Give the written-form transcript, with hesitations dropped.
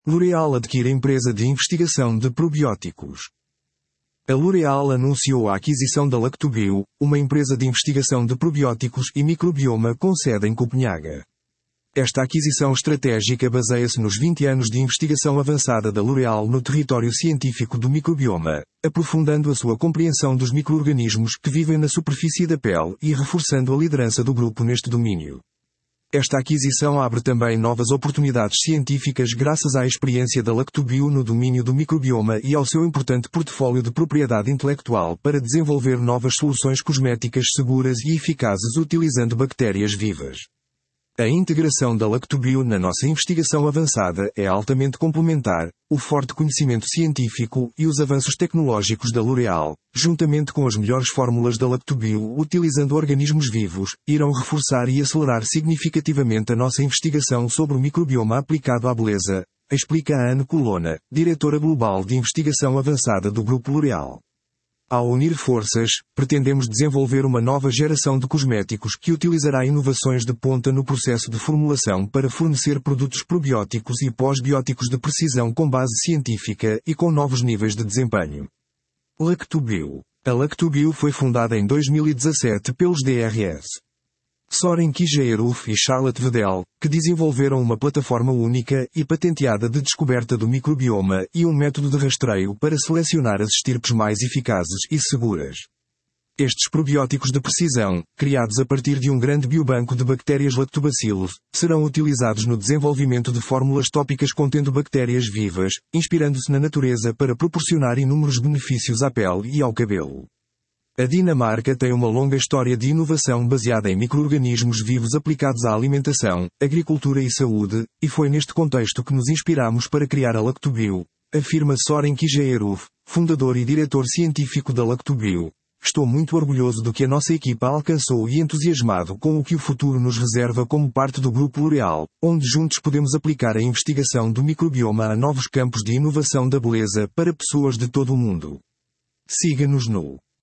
L'Oréal adquire empresa de investigação de probióticos. A L'Oréal anunciou a aquisição da Lactobio, uma empresa de investigação de probióticos e microbioma com sede em Copenhaga. Esta aquisição estratégica baseia-se nos 20 anos de investigação avançada da L'Oréal no território científico do microbioma, aprofundando a sua compreensão dos micro-organismos que vivem na superfície da pele e reforçando a liderança do grupo neste domínio. Esta aquisição abre também novas oportunidades científicas graças à experiência da Lactobio no domínio do microbioma e ao seu importante portfólio de propriedade intelectual para desenvolver novas soluções cosméticas seguras e eficazes utilizando bactérias vivas. A integração da Lactobio na nossa investigação avançada é altamente complementar. O forte conhecimento científico e os avanços tecnológicos da L'Oréal, juntamente com as melhores fórmulas da Lactobio utilizando organismos vivos, irão reforçar e acelerar significativamente a nossa investigação sobre o microbioma aplicado à beleza, explica a Anne Colonna, diretora global de investigação avançada do Grupo L'Oréal. Ao unir forças, pretendemos desenvolver uma nova geração de cosméticos que utilizará inovações de ponta no processo de formulação para fornecer produtos probióticos e pós-bióticos de precisão com base científica e com novos níveis de desempenho. Lactobio. A Lactobio foi fundada em 2017 pelos Drs. Soren Kieseerof e Charlotte Vedel, que desenvolveram uma plataforma única e patenteada de descoberta do microbioma e um método de rastreio para selecionar as estirpes mais eficazes e seguras. Estes probióticos de precisão, criados a partir de um grande biobanco de bactérias lactobacillus, serão utilizados no desenvolvimento de fórmulas tópicas contendo bactérias vivas, inspirando-se na natureza para proporcionar inúmeros benefícios à pele e ao cabelo. A Dinamarca tem uma longa história de inovação baseada em micro-organismos vivos aplicados à alimentação, agricultura e saúde, e foi neste contexto que nos inspiramos para criar a Lactobio, afirma Soren Kieseerof, fundador e diretor científico da Lactobio. Estou muito orgulhoso do que a nossa equipa alcançou e entusiasmado com o que o futuro nos reserva como parte do Grupo L'Oréal, onde juntos podemos aplicar a investigação do microbioma a novos campos de inovação da beleza para pessoas de todo o mundo. Siga-nos no